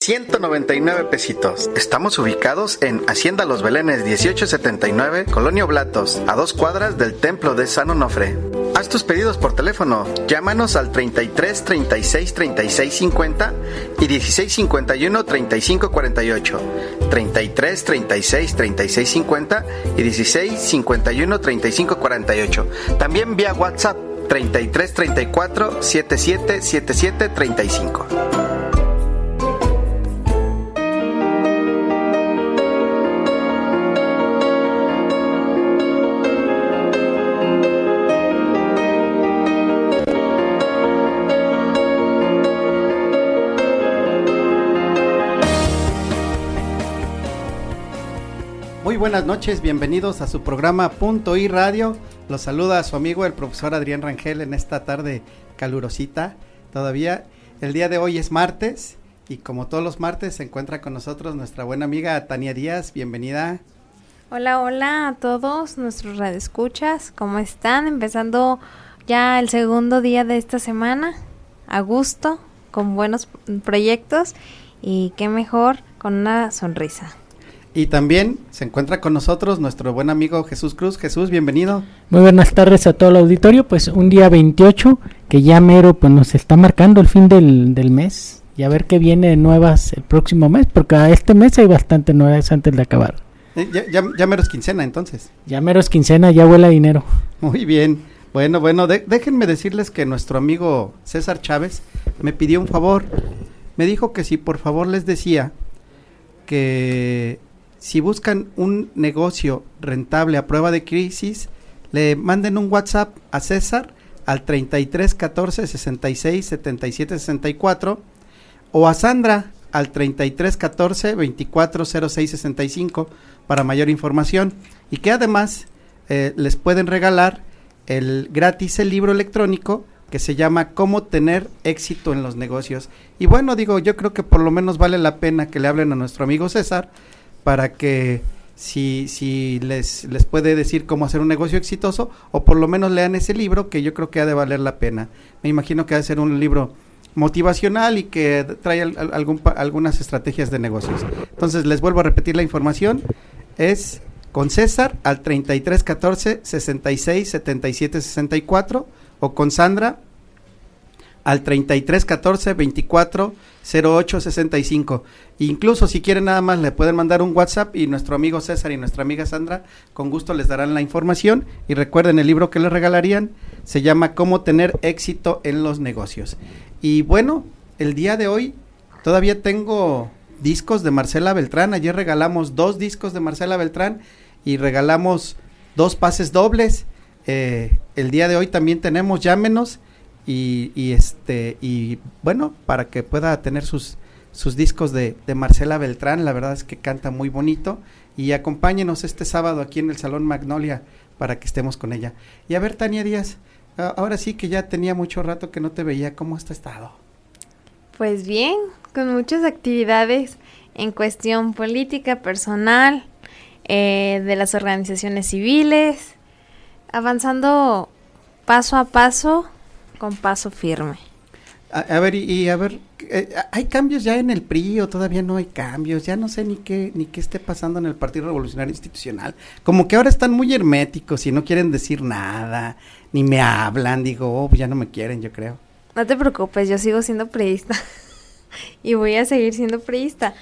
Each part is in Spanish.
$199 pesitos. Estamos ubicados en Hacienda Los Belenes 1879, Colonia Oblatos, a 2 cuadras del Templo de San Onofre. Haz tus pedidos por teléfono. Llámanos al 33 36 36 50 y 16 51 35 48. 33 36 36 50 y 16 51 35 48. También vía WhatsApp 33 34 77 77 35. Muy buenas noches, bienvenidos a su programa Punto I Radio. Los saluda a su amigo el profesor Adrián Rangel en esta tarde calurosita. Todavía el día de hoy es martes y como todos los martes se encuentra con nosotros nuestra buena amiga Tania Díaz. Bienvenida. Hola, hola a todos nuestros radioescuchas. ¿Cómo están? Empezando ya el segundo día de esta semana, a gusto, con buenos proyectos y qué mejor con una sonrisa. Y también se encuentra con nosotros nuestro buen amigo Jesús Cruz. Jesús, bienvenido. Muy buenas tardes a todo el auditorio. Pues un día 28, que ya mero pues nos está marcando el fin del mes. Y a ver qué viene nuevas el próximo mes, porque a este mes hay bastante nuevas antes de acabar. Ya mero es quincena entonces. Ya mero es quincena, ya huele a dinero. Muy bien. Bueno, déjenme decirles que nuestro amigo César Chávez me pidió un favor. Me dijo que si por favor les decía que si buscan un negocio rentable a prueba de crisis, le manden un WhatsApp a César al 33 14 66 77 64 o a Sandra al 33 14 24 06 65 para mayor información, y que además les pueden regalar gratis el libro electrónico que se llama Cómo tener éxito en los negocios. Y bueno, yo creo que por lo menos vale la pena que le hablen a nuestro amigo César para que si les puede decir cómo hacer un negocio exitoso, o por lo menos lean ese libro que yo creo que ha de valer la pena. Me imagino que ha de ser un libro motivacional y que trae algunas estrategias de negocios. Entonces les vuelvo a repetir la información, es con César al 33 14 66 77 64 o con Sandra al 33 14 24 08 65. Incluso si quieren nada más le pueden mandar un WhatsApp y nuestro amigo César y nuestra amiga Sandra con gusto les darán la información. Y recuerden, el libro que les regalarían se llama Cómo tener éxito en los negocios. Y bueno, el día de hoy todavía tengo discos de Marcela Beltrán. Ayer regalamos 2 discos de Marcela Beltrán y regalamos 2 pases dobles. El día de hoy también tenemos Llámenos y bueno, para que pueda tener sus discos de Marcela Beltrán. La verdad es que canta muy bonito, y acompáñenos este sábado aquí en el Salón Magnolia para que estemos con ella. Y a ver, Tania Díaz, ahora sí que ya tenía mucho rato que no te veía, ¿cómo has estado? Pues bien, con muchas actividades en cuestión política, personal, de las organizaciones civiles, avanzando paso a paso, con paso firme. A ver, ¿hay cambios ya en el PRI o todavía no hay cambios? Ya no sé ni qué esté pasando en el Partido Revolucionario Institucional. Como que ahora están muy herméticos y no quieren decir nada, ni me hablan. Digo, ya no me quieren, yo creo. No te preocupes, yo sigo siendo priista y voy a seguir siendo priista.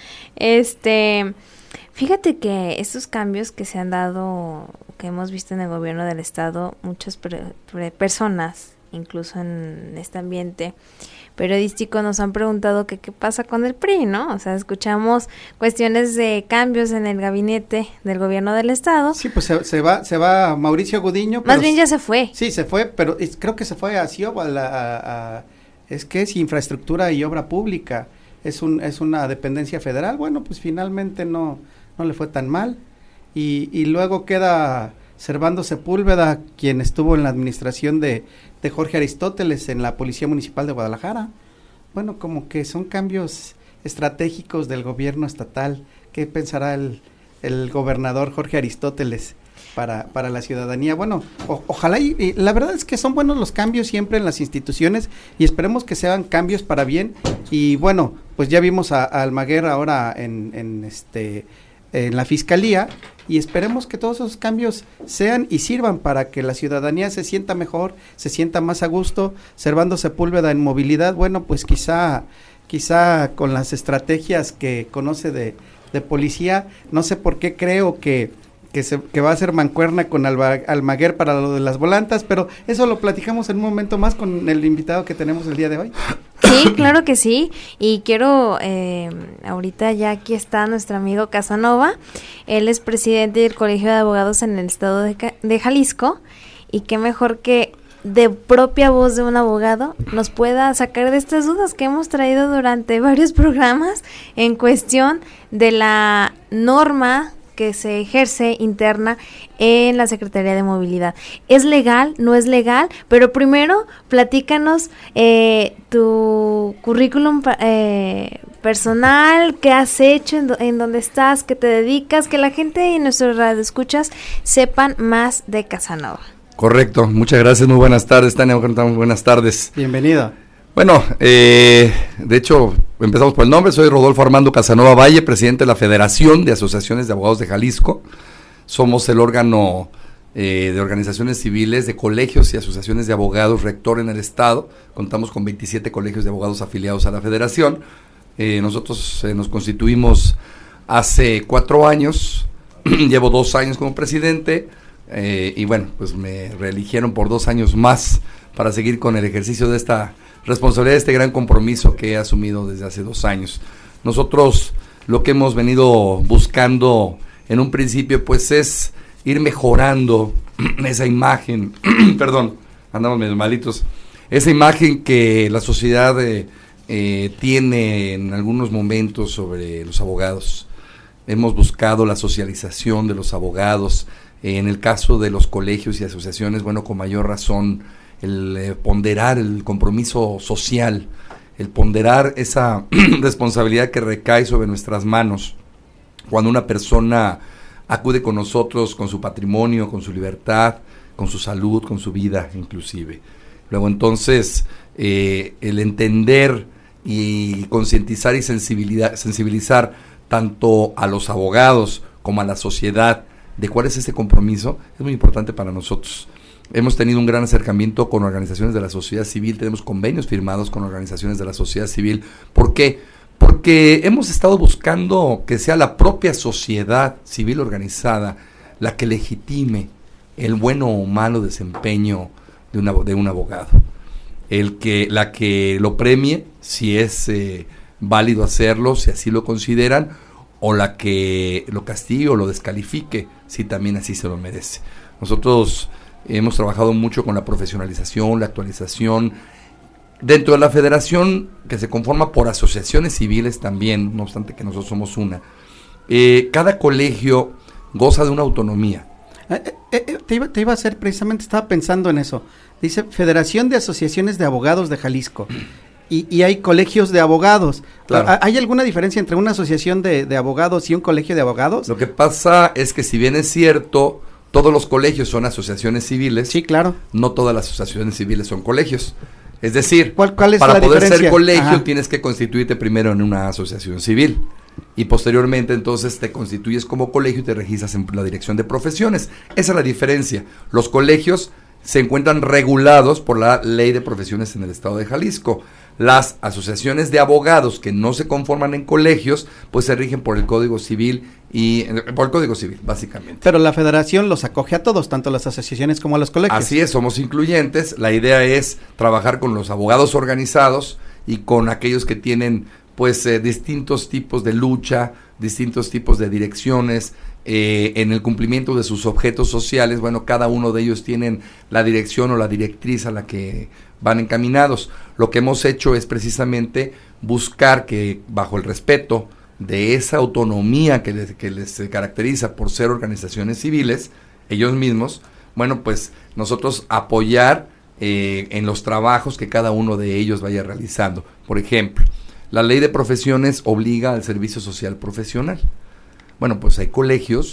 Fíjate que estos cambios que se han dado, que hemos visto en el gobierno del estado, muchas personas, incluso en este ambiente periodístico, nos han preguntado que qué pasa con el PRI, ¿no? O sea, escuchamos cuestiones de cambios en el gabinete del gobierno del estado. Sí, pues se va Mauricio Gudiño. Más bien ya se fue. Sí, se fue, pero creo que se fue a CIOB, es que es infraestructura y obra pública, es una dependencia federal. Bueno, pues finalmente no le fue tan mal, y luego queda Servando Sepúlveda, quien estuvo en la administración de Jorge Aristóteles en la Policía Municipal de Guadalajara. Bueno, como que son cambios estratégicos del gobierno estatal. ¿Qué pensará el gobernador Jorge Aristóteles? para la ciudadanía. Bueno, ojalá y la verdad es que son buenos los cambios siempre en las instituciones y esperemos que sean cambios para bien. Y bueno, pues ya vimos a Almaguer ahora en la fiscalía y esperemos que todos esos cambios sean y sirvan para que la ciudadanía se sienta mejor, se sienta más a gusto. Servando Sepúlveda en movilidad, bueno, pues quizá con las estrategias que conoce de policía, no sé por qué creo que va a ser mancuerna con Almaguer para lo de las volantas, pero eso lo platicamos en un momento más con el invitado que tenemos el día de hoy. Sí, claro que sí, y quiero, ahorita ya aquí está nuestro amigo Casanova, él es presidente del Colegio de Abogados en el estado de Jalisco, y qué mejor que de propia voz de un abogado nos pueda sacar de estas dudas que hemos traído durante varios programas en cuestión de la norma que se ejerce interna en la Secretaría de Movilidad. ¿Es legal? ¿No es legal? Pero primero, platícanos tu currículum personal, qué has hecho, en dónde estás, qué te dedicas, que la gente y nuestros radioescuchas sepan más de Casanova. Correcto, muchas gracias, muy buenas tardes, Tania, muy buenas tardes. Bienvenido. Bueno, de hecho, empezamos por el nombre, soy Rodolfo Armando Casanova Valle, presidente de la Federación de Asociaciones de Abogados de Jalisco. Somos el órgano de organizaciones civiles, de colegios y asociaciones de abogados rector en el estado. Contamos con 27 colegios de abogados afiliados a la federación. Nosotros nos constituimos hace 4 años, llevo 2 años como presidente. Y bueno, pues me reeligieron por 2 años más para seguir con el ejercicio de esta responsabilidad, de este gran compromiso que he asumido desde hace 2 años. Nosotros lo que hemos venido buscando en un principio pues es ir mejorando esa imagen, perdón, andamos medio malitos, esa imagen que la sociedad tiene en algunos momentos sobre los abogados. Hemos buscado la socialización de los abogados. En el caso de los colegios y asociaciones, bueno, con mayor razón, el ponderar el compromiso social, el ponderar esa responsabilidad que recae sobre nuestras manos cuando una persona acude con nosotros, con su patrimonio, con su libertad, con su salud, con su vida inclusive. Luego entonces, el entender y concientizar y sensibilizar tanto a los abogados como a la sociedad de cuál es ese compromiso, es muy importante para nosotros. Hemos tenido un gran acercamiento con organizaciones de la sociedad civil, tenemos convenios firmados con organizaciones de la sociedad civil. ¿Por qué? Porque hemos estado buscando que sea la propia sociedad civil organizada la que legitime el bueno o malo desempeño de un abogado. La que lo premie, si es válido hacerlo, si así lo consideran, o la que lo castigue o lo descalifique, si también así se lo merece. Nosotros hemos trabajado mucho con la profesionalización, la actualización, dentro de la federación, que se conforma por asociaciones civiles también, no obstante que nosotros somos una. Cada colegio goza de una autonomía. Te iba a hacer, precisamente estaba pensando en eso. Dice Federación de Asociaciones de Abogados de Jalisco. Y hay colegios de abogados. Claro. ¿Hay alguna diferencia entre una asociación de abogados y un colegio de abogados? Lo que pasa es que si bien es cierto, todos los colegios son asociaciones civiles. Sí, claro. No todas las asociaciones civiles son colegios. Es decir, ¿cuál es para la poder diferencia? ser colegio Ajá. Tienes que constituirte primero en una asociación civil. Y posteriormente entonces te constituyes como colegio y te registras en la dirección de profesiones. Esa es la diferencia. Los colegios se encuentran regulados por la Ley de Profesiones en el estado de Jalisco. Las asociaciones de abogados que no se conforman en colegios, pues se rigen por el Código Civil básicamente. Pero la federación los acoge a todos, tanto las asociaciones como a los colegios. Así es, somos incluyentes. La idea es trabajar con los abogados organizados y con aquellos que tienen pues distintos tipos de lucha, distintos tipos de direcciones, en el cumplimiento de sus objetos sociales. Bueno, cada uno de ellos tienen la dirección o la directriz a la que van encaminados. Lo que hemos hecho es precisamente buscar que, bajo el respeto de esa autonomía que les caracteriza por ser organizaciones civiles, ellos mismos, bueno, pues nosotros apoyar en los trabajos que cada uno de ellos vaya realizando. Por ejemplo, la Ley de Profesiones obliga al servicio social profesional. Bueno, pues hay colegios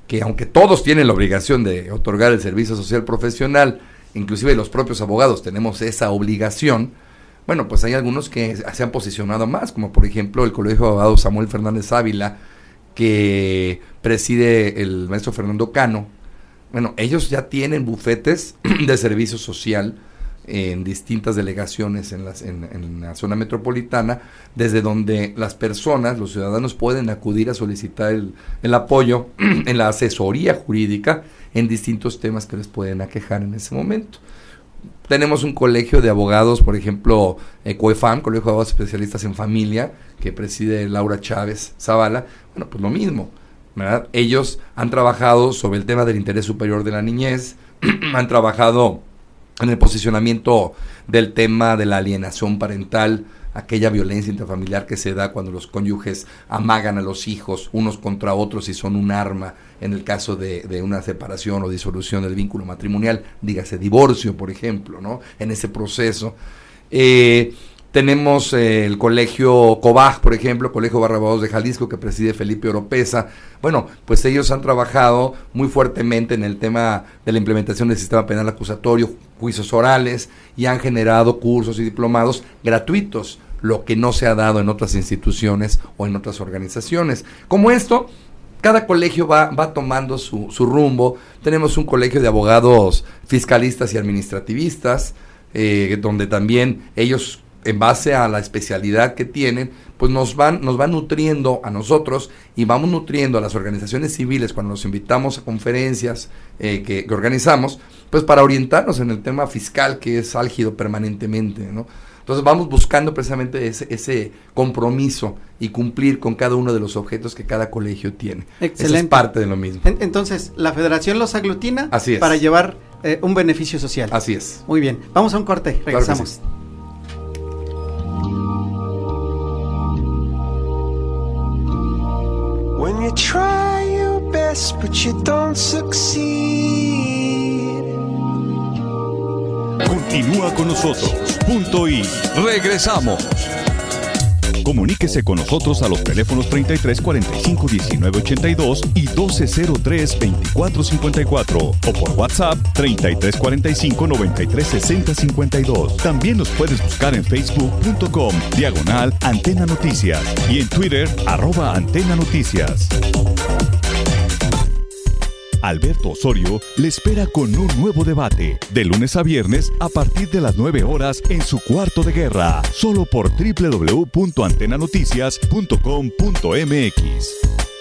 que aunque todos tienen la obligación de otorgar el servicio social profesional, inclusive los propios abogados tenemos esa obligación, bueno, pues hay algunos que se han posicionado más, como por ejemplo el Colegio de Abogados Samuel Fernández Ávila, que preside el maestro Fernando Cano. Bueno, ellos ya tienen bufetes de servicio social en distintas delegaciones en la zona metropolitana, desde donde las personas, los ciudadanos, pueden acudir a solicitar el apoyo en la asesoría jurídica en distintos temas que les pueden aquejar en ese momento. Tenemos un colegio de abogados, por ejemplo, COEFAM, Colegio de Abogados Especialistas en Familia, que preside Laura Chávez Zavala. Bueno, pues lo mismo, ¿verdad? Ellos han trabajado sobre el tema del interés superior de la niñez, han trabajado en el posicionamiento del tema de la alienación parental, aquella violencia intrafamiliar que se da cuando los cónyuges amagan a los hijos unos contra otros y son un arma en el caso de una separación o disolución del vínculo matrimonial, dígase divorcio, por ejemplo, ¿no? En ese proceso. Tenemos el colegio COBAG, por ejemplo, Colegio Barra Abogados de Jalisco, que preside Felipe Oropesa. Bueno, pues ellos han trabajado muy fuertemente en el tema de la implementación del sistema penal acusatorio, juicios orales, y han generado cursos y diplomados gratuitos, lo que no se ha dado en otras instituciones o en otras organizaciones. Como esto, cada colegio va tomando su rumbo. Tenemos un colegio de abogados fiscalistas y administrativistas, donde también ellos, en base a la especialidad que tienen, pues nos van nutriendo a nosotros y vamos nutriendo a las organizaciones civiles cuando los invitamos a conferencias que organizamos, pues para orientarnos en el tema fiscal, que es álgido permanentemente, ¿no? Entonces vamos buscando precisamente ese compromiso y cumplir con cada uno de los objetos que cada colegio tiene. Excelente. Eso es parte de lo mismo. Entonces, la federación los aglutina. Así es. Para llevar un beneficio social. Así es. Muy bien, vamos a un corte, regresamos. Claro que sí. When you try your best but you don't succeed. Continúa con nosotros. Punto y regresamos. Comuníquese con nosotros a los teléfonos 33 45 19 82 y 12 03 24 54 o por WhatsApp 33 45 93 60 52. También nos puedes buscar en facebook.com/Antena Noticias y en Twitter @Antena Noticias. Alberto Osorio le espera con un nuevo debate, de lunes a viernes a partir de las 9 horas en su cuarto de guerra, solo por www.antenanoticias.com.mx.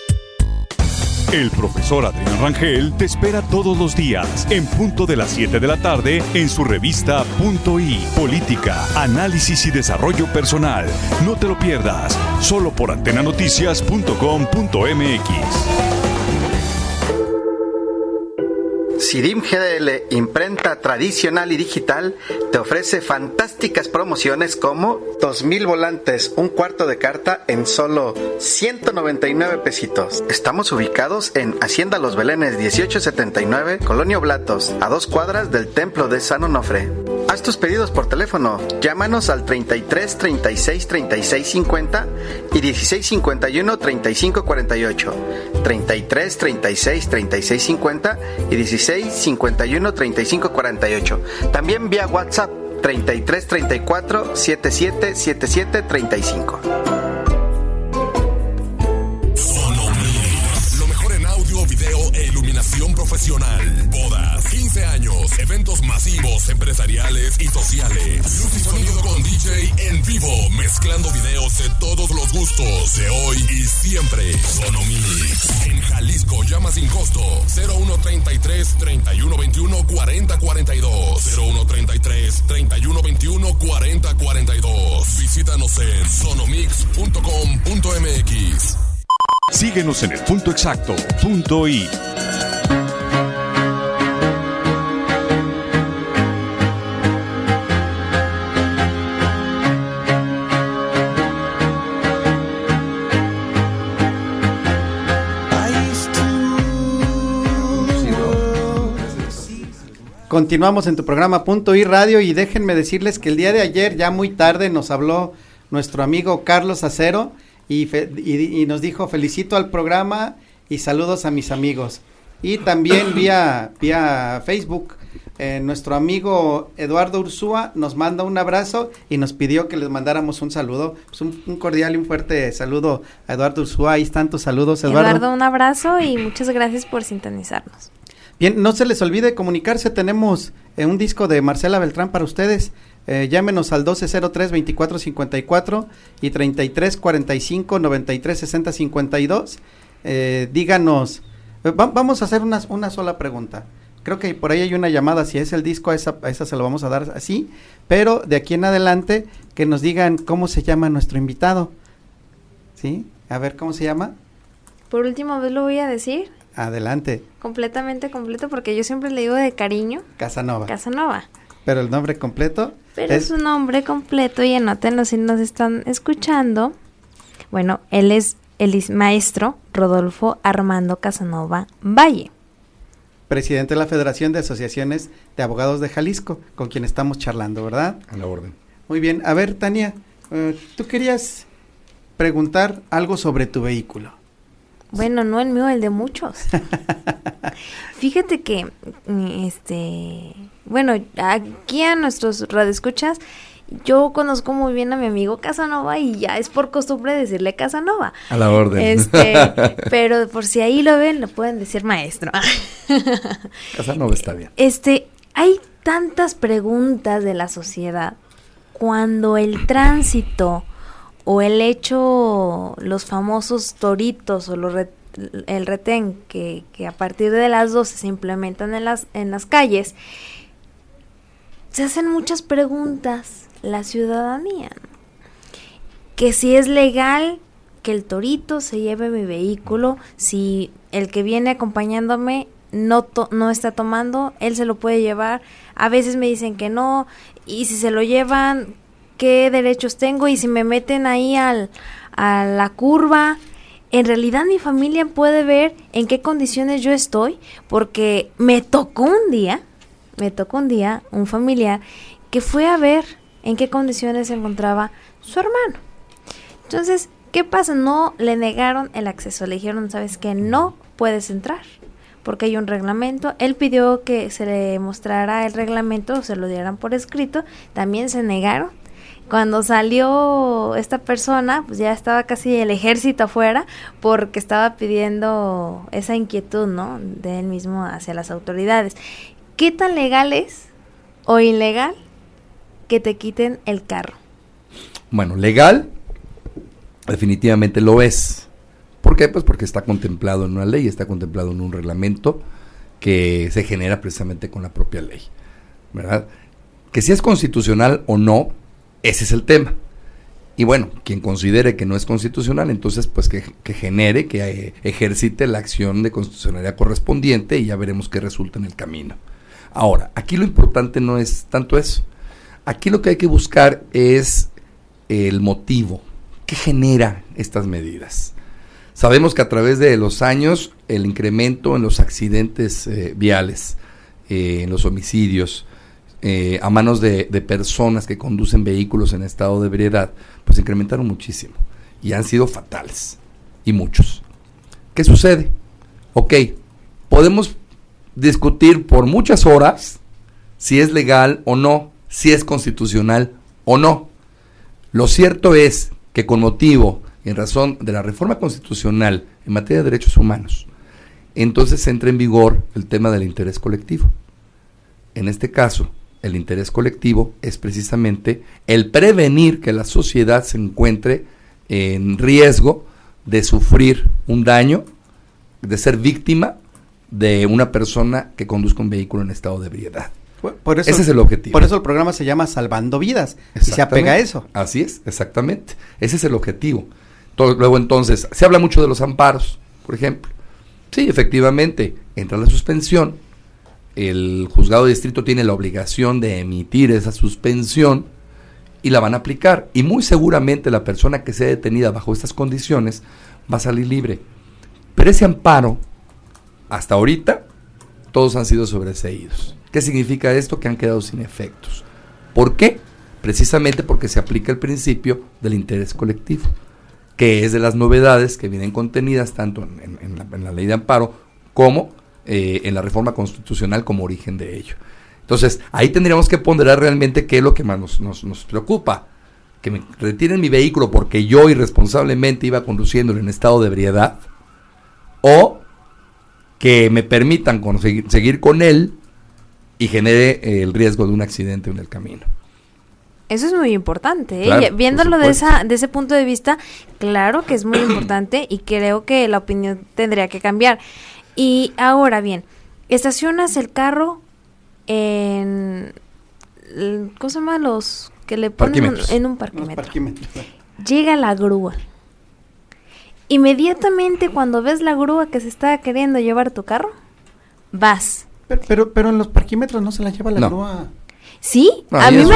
El profesor Adrián Rangel te espera todos los días, en punto de las 7 de la tarde, en su revista Punto I, Política, Análisis y Desarrollo Personal. No te lo pierdas, solo por antenanoticias.com.mx. Sirim GDL, imprenta tradicional y digital, te ofrece fantásticas promociones como 2,000 volantes, un cuarto de carta en solo 199 pesitos. Estamos ubicados en Hacienda Los Belénes 1879, Colonia Oblatos, a 2 cuadras del Templo de San Onofre. Haz tus pedidos por teléfono, llámanos al 33 36 36 50 y 16 51 35 48, 33 36 36 50 y 16 51 35 48. También vía WhatsApp 33 34 77 77 35. Sonomix, lo mejor en audio, video e iluminación profesional. Bodas, 15 años, eventos masivos, empresariales y sociales. Luz y sonido con DJ en vivo, mezclando videos de todos los gustos, de hoy y siempre. Sonomix, en Jalisco, llama sin costo. 0133 3121 4042. 0133 3121 4042. Visítanos en sonomix.com.mx. Síguenos en el punto exacto, punto I. Continuamos en tu programa Punto I Radio y déjenme decirles que el día de ayer, ya muy tarde, nos habló nuestro amigo Carlos Acero y nos dijo: felicito al programa y saludos a mis amigos. y también vía Facebook. Nuestro amigo Eduardo Ursúa nos manda un abrazo y nos pidió que les mandáramos un saludo, pues un cordial y un fuerte saludo a Eduardo Ursúa. Ahí están tus saludos, Eduardo, un abrazo y muchas gracias por sintonizarnos. Bien, no se les olvide comunicarse, tenemos un disco de Marcela Beltrán para ustedes. Llámenos al 1203-2454 y 3345-9360-52. Díganos, vamos a hacer una sola pregunta. Creo que por ahí hay una llamada, si es el disco, a esa se lo vamos a dar así, pero de aquí en adelante que nos digan cómo se llama nuestro invitado. ¿Sí? A ver, ¿cómo se llama? Por última vez lo voy a decir. Adelante. Completamente completo, porque yo siempre le digo de cariño. Casanova. Pero el nombre completo. Pero su nombre completo, y anótenlo si nos están escuchando. Bueno, él es el maestro Rodolfo Armando Casanova Valle, presidente de la Federación de Asociaciones de Abogados de Jalisco, con quien estamos charlando, ¿verdad? A la orden. Muy bien. A ver, Tania, tú querías preguntar algo sobre tu vehículo. Bueno, no el mío, el de muchos. Fíjate que, bueno, aquí a nuestros radioescuchas, yo conozco muy bien a mi amigo Casanova y ya es por costumbre decirle Casanova. A la orden. Pero por si ahí lo ven, lo pueden decir maestro. Casanova está bien. Hay tantas preguntas de la sociedad cuando el tránsito o el hecho, los famosos toritos o el retén que a partir de las 12 se implementan en las calles, se hacen muchas preguntas la ciudadanía, ¿no? Que si es legal que el torito se lleve mi vehículo, si el que viene acompañándome no está tomando, él se lo puede llevar. A veces me dicen que no, y si se lo llevan, ¿qué derechos tengo? Y si me meten ahí a la curva, en realidad mi familia puede ver en qué condiciones yo estoy, porque me tocó un día un familiar que fue a ver en qué condiciones se encontraba su hermano. Entonces, ¿qué pasa? No le negaron el acceso, le dijeron, ¿sabes qué? No puedes entrar, porque hay un reglamento. Él pidió que se le mostrara el reglamento, o se lo dieran por escrito, también se negaron. Cuando salió esta persona, pues ya estaba casi el ejército afuera, porque estaba pidiendo esa inquietud, ¿no?, de él mismo hacia las autoridades. ¿Qué tan legal es o ilegal que te quiten el carro? Bueno, legal definitivamente lo es. ¿Por qué? Pues porque está contemplado en una ley, está contemplado en un reglamento que se genera precisamente con la propia ley, ¿verdad? Que si es constitucional o no, ese es el tema. Y bueno, quien considere que no es constitucional, entonces pues que genere, que ejercite la acción de constitucionalidad correspondiente y ya veremos qué resulta en el camino. Ahora, aquí lo importante no es tanto eso. Aquí lo que hay que buscar es el motivo. ¿Qué genera estas medidas? Sabemos que a través de los años el incremento en los accidentes viales, en los homicidios, a manos de personas que conducen vehículos en estado de ebriedad, pues incrementaron muchísimo y han sido fatales, y muchos. ¿Qué sucede? Ok, podemos discutir por muchas horas si es legal o no, si es constitucional o no. Lo cierto es que con motivo y en razón de la reforma constitucional en materia de derechos humanos, entonces entra en vigor el tema del interés colectivo. En este caso, el interés colectivo es precisamente el prevenir que la sociedad se encuentre en riesgo de sufrir un daño, de ser víctima de una persona que conduzca un vehículo en estado de ebriedad. Por eso, ese es el objetivo. Por eso el programa se llama Salvando Vidas, y se apega a eso. Así es, exactamente. Ese es el objetivo. Luego entonces, se habla mucho de los amparos, por ejemplo. Sí, efectivamente, entra la suspensión, el juzgado de distrito tiene la obligación de emitir esa suspensión y la van a aplicar. Y muy seguramente la persona que sea detenida bajo estas condiciones va a salir libre. Pero ese amparo, hasta ahorita, todos han sido sobreseídos. ¿Qué significa esto? Que han quedado sin efectos. ¿Por qué? Precisamente porque se aplica el principio del interés colectivo, que es de las novedades que vienen contenidas tanto en la ley de amparo como en la reforma constitucional como origen de ello. Entonces, ahí tendríamos que ponderar realmente qué es lo que más nos preocupa. Que me retiren mi vehículo porque yo irresponsablemente iba conduciéndolo en estado de ebriedad, o que me permitan seguir con él y genere el riesgo de un accidente en el camino. Eso es muy importante, ¿eh? Claro, Viéndolo de ese punto de vista, claro que es muy importante y creo que la opinión tendría que cambiar. Y ahora bien, estacionas el carro en... ¿Cómo se llama? Los que le ponen en un parquímetro. Llega la grúa. Inmediatamente cuando ves la grúa que se está queriendo llevar tu carro, vas. Pero en los parquímetros no se la lleva la grúa. Sí, a mí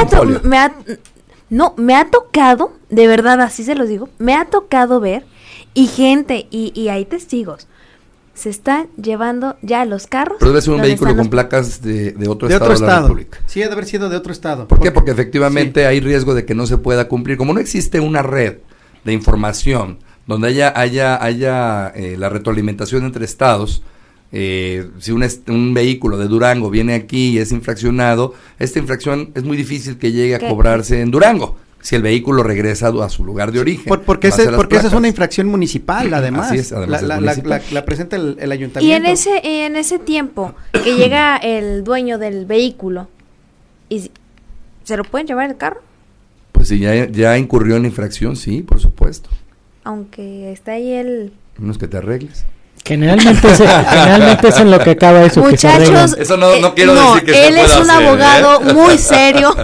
me ha tocado, de verdad, así se los digo, me ha tocado ver, y gente, y hay testigos, se están llevando ya los carros. Pero debe ser un vehículo con placas de otro estado de la República. Sí, debe haber sido de otro estado. ¿Por qué? Porque efectivamente hay riesgo de que no se pueda cumplir. Como no existe una red de información donde haya la retroalimentación entre estados, si un vehículo de Durango viene aquí y es infraccionado, esta infracción es muy difícil que llegue a cobrarse en Durango, si el vehículo regresa a su lugar de origen. Porque esa es una infracción municipal, además. Así es, además la presenta el ayuntamiento. Y en ese tiempo que llega el dueño del vehículo, ¿y se lo pueden llevar el carro? Pues si ya incurrió en infracción, sí, por supuesto. Aunque está ahí el... Unos que te arregles. Generalmente es en lo que acaba eso. Muchachos, eso no quiero decir que él es un abogado muy serio.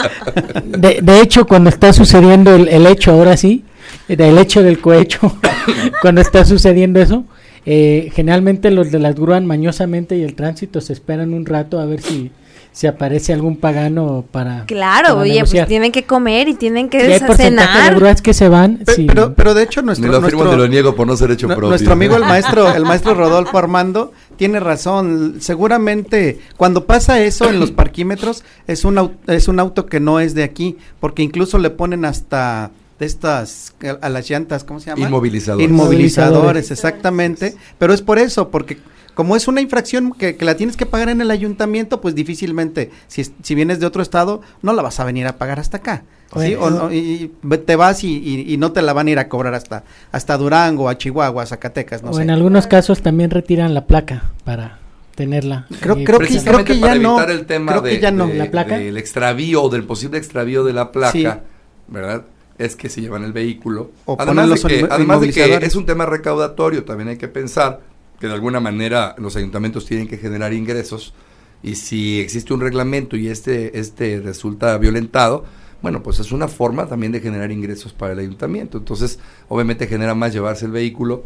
De hecho, cuando está sucediendo el hecho, ahora sí, el hecho del cohecho, cuando está sucediendo eso, generalmente los de las grúas mañosamente y el tránsito se esperan un rato a ver si aparece algún pagano para... Claro, oye, negociar. pues tienen que comer y tienen que hay porcentaje de grúas que se van. Pero de hecho ni lo firmo ni lo niego por no ser hecho propio. Nuestro amigo el maestro Rodolfo Armando tiene razón. Seguramente cuando pasa eso en los parquímetros es un auto que no es de aquí, porque incluso le ponen hasta de estas a las llantas, ¿cómo se llama? Inmovilizadores, exactamente. Pero es por eso, porque como es una infracción que la tienes que pagar en el ayuntamiento, pues difícilmente, si vienes de otro estado, no la vas a venir a pagar hasta acá. ¿Sí? Y te vas y no te la van a ir a cobrar hasta Durango, a Chihuahua, a Zacatecas, no sé. En algunos casos también retiran la placa para tenerla. Creo que ya no. Para evitar el tema ¿La placa? del extravío o del posible extravío de la placa, ¿verdad? Es que se llevan el vehículo. Además de que es un tema recaudatorio, también hay que pensar que de alguna manera los ayuntamientos tienen que generar ingresos, y si existe un reglamento y este resulta violentado, bueno, pues es una forma también de generar ingresos para el ayuntamiento. Entonces, obviamente genera más llevarse el vehículo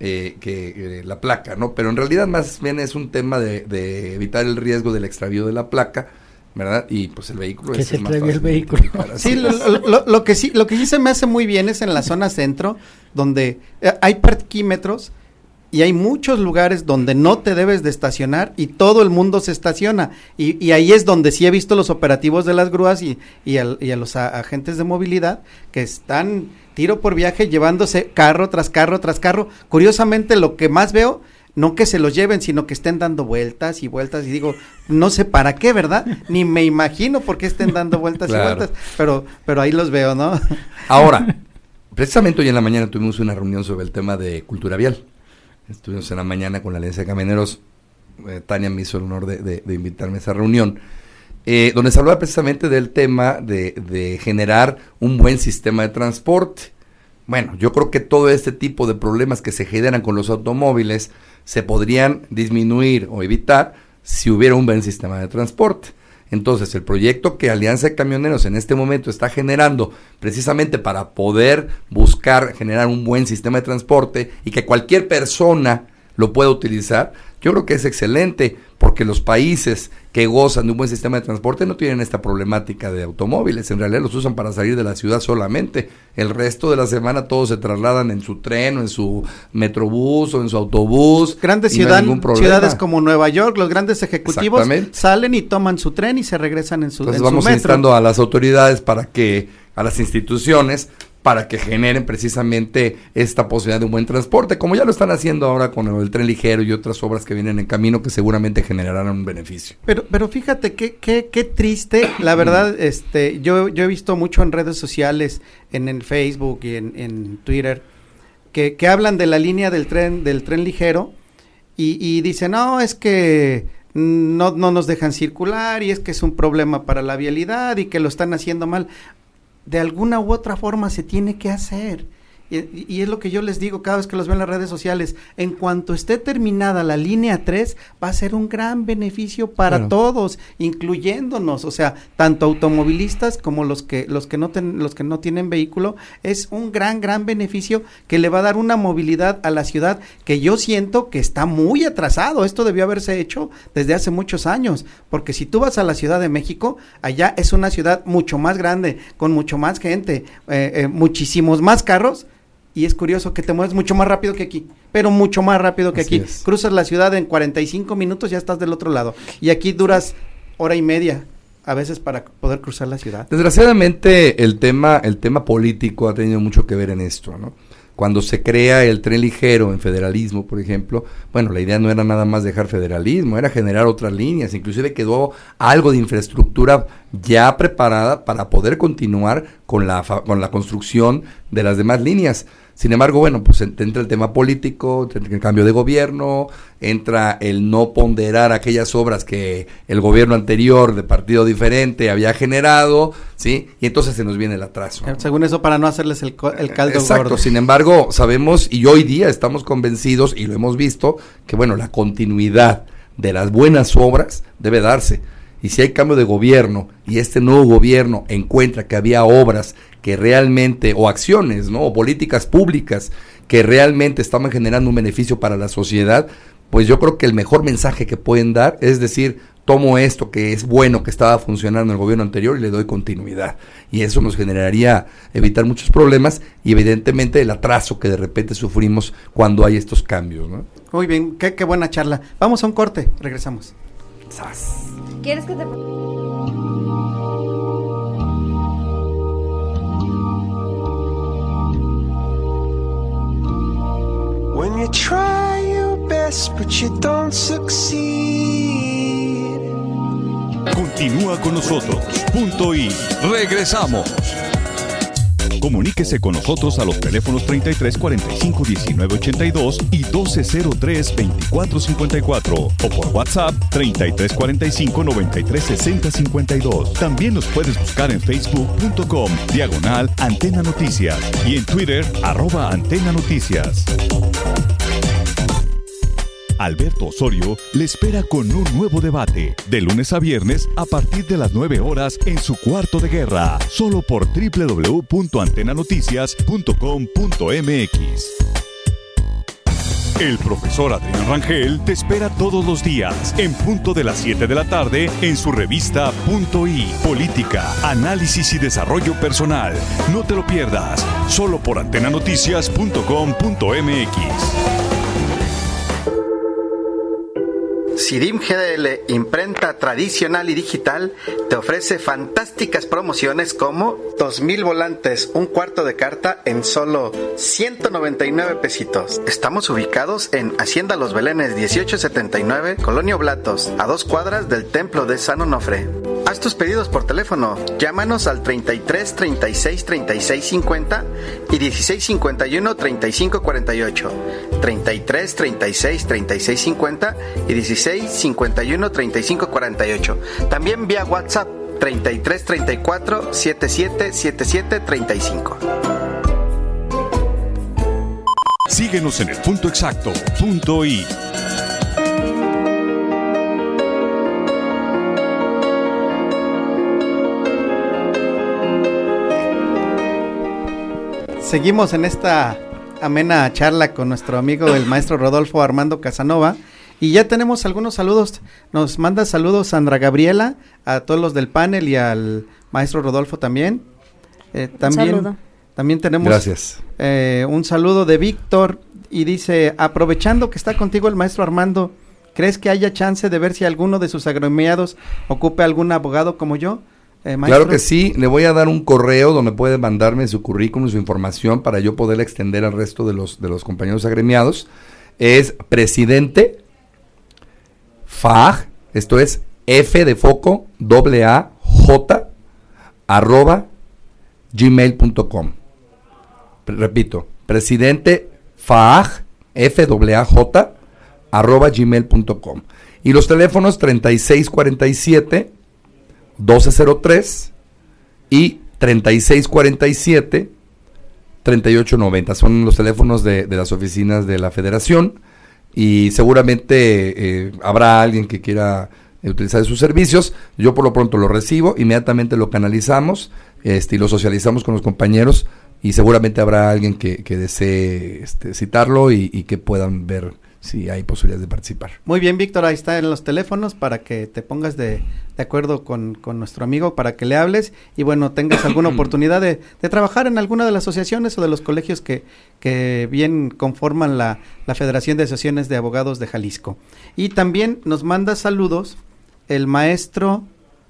que la placa, ¿no? Pero en realidad más bien es un tema de evitar el riesgo del extravío de la placa, ¿verdad? Y pues el vehículo que es se más extravió fácil. El vehículo. Sí, lo que sí se me hace muy bien es en la zona centro, donde hay parquímetros y hay muchos lugares donde no te debes de estacionar y todo el mundo se estaciona, y ahí es donde sí he visto los operativos de las grúas y a los agentes de movilidad que están tiro por viaje llevándose carro tras carro tras carro. Curiosamente lo que más veo, no que se los lleven, sino que estén dando vueltas y vueltas, y digo, no sé para qué, ¿verdad? Ni me imagino por qué estén dando vueltas Claro. y vueltas, pero ahí los veo, ¿no? Ahora, precisamente hoy en la mañana tuvimos una reunión sobre el tema de cultura vial. Estuvimos en la mañana con la Alianza de Camioneros. Tania me hizo el honor de invitarme a esa reunión, donde se hablaba precisamente del tema de generar un buen sistema de transporte. Bueno, yo creo que todo este tipo de problemas que se generan con los automóviles se podrían disminuir o evitar si hubiera un buen sistema de transporte. Entonces, el proyecto que Alianza de Camioneros en este momento está generando, precisamente para poder buscar generar un buen sistema de transporte y que cualquier persona lo pueda utilizar, yo creo que es excelente, porque los países que gozan de un buen sistema de transporte no tienen esta problemática de automóviles. En realidad los usan para salir de la ciudad solamente. El resto de la semana todos se trasladan en su tren o en su metrobús o en su autobús. Grandes ciudades como Nueva York, los grandes ejecutivos salen y toman su tren y se regresan en su metro. Entonces vamos instando a las autoridades a las instituciones, para que generen precisamente esta posibilidad de un buen transporte, como ya lo están haciendo ahora con el tren ligero y otras obras que vienen en camino que seguramente generarán un beneficio. Pero fíjate qué triste, la verdad, yo he visto mucho en redes sociales, en el Facebook y en Twitter, que hablan de la línea del tren ligero y dicen, no, es que no nos dejan circular y es que es un problema para la vialidad y que lo están haciendo mal. De alguna u otra forma se tiene que hacer. Y es lo que yo les digo cada vez que los veo en las redes sociales. En cuanto esté terminada la línea 3, va a ser un gran beneficio para todos, incluyéndonos. O sea, tanto automovilistas como los que no tienen vehículo. Es un gran beneficio que le va a dar una movilidad a la ciudad que yo siento que está muy atrasado. Esto debió haberse hecho desde hace muchos años. Porque si tú vas a la Ciudad de México, allá es una ciudad mucho más grande, con mucho más gente, muchísimos más carros. Y es curioso que te mueves mucho más rápido que aquí, pero mucho más rápido que aquí. Cruzas la ciudad en 45 minutos, ya estás del otro lado. Y aquí duras hora y media, a veces, para poder cruzar la ciudad. Desgraciadamente, el tema político ha tenido mucho que ver en esto, ¿no? Cuando se crea el tren ligero en federalismo, por ejemplo, bueno, la idea no era nada más dejar federalismo, era generar otras líneas, inclusive quedó algo de infraestructura ya preparada para poder continuar con la construcción de las demás líneas. Sin embargo, bueno, pues entra el tema político, entra el cambio de gobierno, entra el no ponderar aquellas obras que el gobierno anterior de partido diferente había generado, ¿sí? Y entonces se nos viene el atraso, ¿no? Según eso, para no hacerles el caldo Exacto, gordo. Sin embargo, sabemos y hoy día estamos convencidos, y lo hemos visto, que bueno, la continuidad de las buenas obras debe darse. Y si hay cambio de gobierno y este nuevo gobierno encuentra que había obras que realmente, o acciones, ¿no?, o políticas públicas que realmente estaban generando un beneficio para la sociedad, pues yo creo que el mejor mensaje que pueden dar es decir, tomo esto que es bueno, que estaba funcionando en el gobierno anterior y le doy continuidad. Y eso nos generaría evitar muchos problemas y evidentemente el atraso que de repente sufrimos cuando hay estos cambios, ¿no? Muy bien, qué buena charla. Vamos a un corte, regresamos. ¿Quieres que te... When you try your best but you don't succeed. Continúa con nosotros. Punto y regresamos. Comuníquese con nosotros a los teléfonos 33 45 19 82 y 12 03 24 54 o por WhatsApp 33 45 93 60 52. También nos puedes buscar en facebook.com/Antena Noticias y en Twitter @Antena Noticias. Alberto Osorio le espera con un nuevo debate, de lunes a viernes a partir de las 9 horas en su cuarto de guerra, solo por www.antenanoticias.com.mx. El profesor Adrián Rangel te espera todos los días, en punto de las 7 de la tarde, en su revista Punto I, Política, Análisis y Desarrollo Personal. No te lo pierdas, solo por antenanoticias.com.mx. Sirim GDL, imprenta tradicional y digital, te ofrece fantásticas promociones como 2,000 volantes, un cuarto de carta en solo 199 pesitos. Estamos ubicados en Hacienda Los Belenes 1879, Colonia Oblatos, a 2 cuadras del Templo de San Onofre. Haz tus pedidos por teléfono, llámanos al 33 36 36 50 y 16 51 35 48, 33 36 36 50 y 16 51 35 48. También vía WhatsApp 33 34 77 77 35. Síguenos en el punto exacto, punto I. Seguimos en esta amena charla con nuestro amigo el maestro Rodolfo Armando Casanova y ya tenemos algunos saludos. Nos manda saludos Sandra Gabriela, a todos los del panel y al maestro Rodolfo también. También tenemos Gracias. Un saludo de Víctor y dice, aprovechando que está contigo el maestro Armando, ¿crees que haya chance de ver si alguno de sus agremiados ocupe algún abogado como yo? maestro? Claro que sí, le voy a dar un correo donde puede mandarme su currículum, su información para yo poderle extender al resto de los compañeros agremiados. Es presidente FAAJ, esto es F de foco, A-J, @gmail.com. Repito, presidente FAAJ, F-A-J, @gmail.com. Y los teléfonos 3647-1203 y 3647-3890. Son los teléfonos de las oficinas de la Federación y seguramente habrá alguien que quiera utilizar sus servicios. Yo por lo pronto lo recibo, inmediatamente lo canalizamos y lo socializamos con los compañeros y seguramente habrá alguien que desee citarlo y que puedan ver si hay posibilidades de participar. Muy bien, Víctor, ahí está en los teléfonos para que te pongas de acuerdo con nuestro amigo, para que le hables y bueno, tengas alguna oportunidad de trabajar en alguna de las asociaciones o de los colegios que bien conforman la Federación de Asociaciones de Abogados de Jalisco. Y también nos manda saludos el maestro,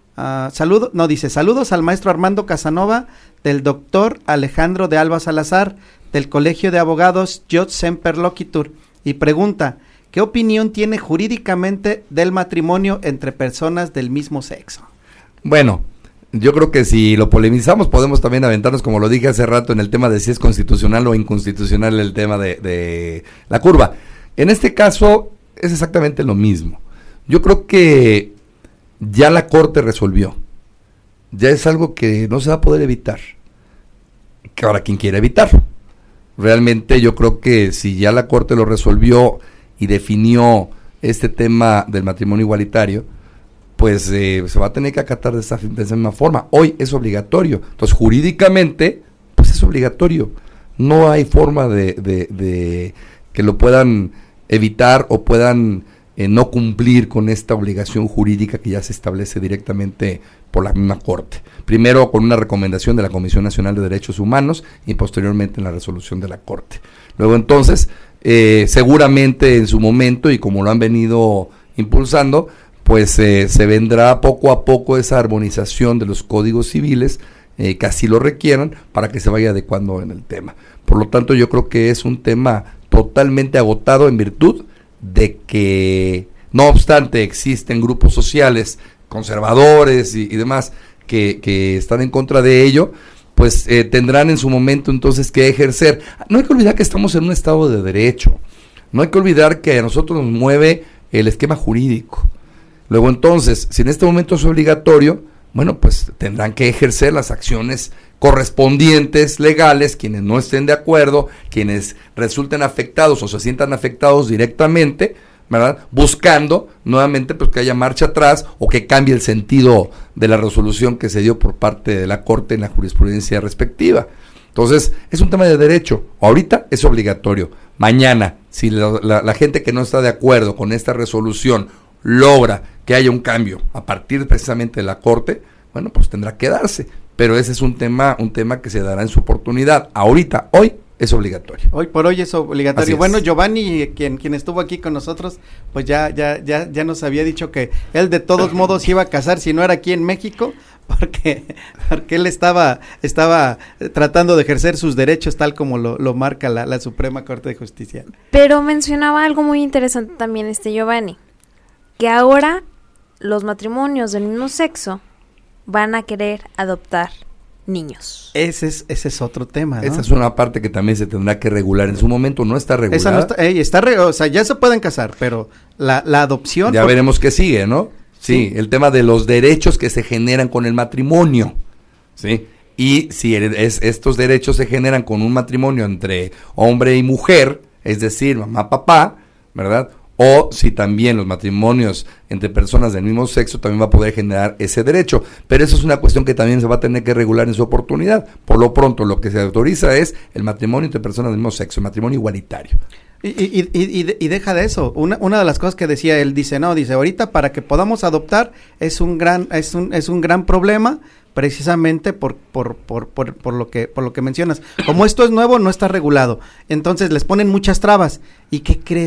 saludos al maestro Armando Casanova, del doctor Alejandro de Alba Salazar, del Colegio de Abogados Jot Semper Loquitur, y pregunta, ¿qué opinión tiene jurídicamente del matrimonio entre personas del mismo sexo? Bueno, yo creo que si lo polemizamos podemos también aventarnos, como lo dije hace rato, en el tema de si es constitucional o inconstitucional el tema de la curva. En este caso es exactamente lo mismo. Yo creo que ya la Corte resolvió. Ya es algo que no se va a poder evitar. Que ahora quien quiera evitarlo. Realmente yo creo que si ya la Corte lo resolvió y definió este tema del matrimonio igualitario, pues se va a tener que acatar de esa misma forma. Hoy es obligatorio. Entonces jurídicamente, pues es obligatorio. No hay forma de que lo puedan evitar o puedan no cumplir con esta obligación jurídica que ya se establece directamente por la misma Corte. Primero con una recomendación de la Comisión Nacional de Derechos Humanos y posteriormente en la resolución de la Corte. Luego entonces, seguramente en su momento y como lo han venido impulsando, pues se vendrá poco a poco esa armonización de los códigos civiles que así lo requieran para que se vaya adecuando en el tema. Por lo tanto, yo creo que es un tema totalmente agotado en virtud de que, no obstante, existen grupos sociales conservadores y demás que están en contra de ello, pues tendrán en su momento entonces que ejercer. No hay que olvidar que estamos en un estado de derecho, no hay que olvidar que a nosotros nos mueve el esquema jurídico. Luego entonces, si en este momento es obligatorio, bueno, pues tendrán que ejercer las acciones correspondientes legales, quienes no estén de acuerdo, quienes resulten afectados o se sientan afectados directamente, ¿verdad? Buscando nuevamente pues que haya marcha atrás o que cambie el sentido de la resolución que se dio por parte de la Corte en la jurisprudencia respectiva. Entonces, es un tema de derecho. Ahorita es obligatorio. Mañana, si la gente que no está de acuerdo con esta resolución logra que haya un cambio a partir precisamente de la Corte, bueno, pues tendrá que darse. Pero ese es un tema que se dará en su oportunidad. Ahorita, hoy, es obligatorio. Hoy por hoy es obligatorio. Así bueno, es. Giovanni, quien estuvo aquí con nosotros, pues ya nos había dicho que él de todos modos iba a casar si no era aquí en México, porque él estaba tratando de ejercer sus derechos tal como lo marca la Suprema Corte de Justicia. Pero mencionaba algo muy interesante también Giovanni, que ahora los matrimonios del mismo sexo van a querer adoptar niños. Ese es otro tema, ¿no? Esa es una parte que también se tendrá que regular. En su momento no está regulada. Esa no está, o sea, ya se pueden casar, pero la adopción... Ya veremos qué sigue, ¿no? Sí, el tema de los derechos que se generan con el matrimonio, ¿sí? Y si estos derechos se generan con un matrimonio entre hombre y mujer, es decir, mamá, papá, ¿verdad? O si también los matrimonios entre personas del mismo sexo también va a poder generar ese derecho. Pero eso es una cuestión que también se va a tener que regular en su oportunidad. Por lo pronto, lo que se autoriza es el matrimonio entre personas del mismo sexo, el matrimonio igualitario. Y deja de eso. Una de las cosas que decía él, dice ahorita para que podamos adoptar es un gran problema, precisamente por lo que mencionas. Como esto es nuevo, no está regulado. Entonces les ponen muchas trabas. ¿Y qué crees?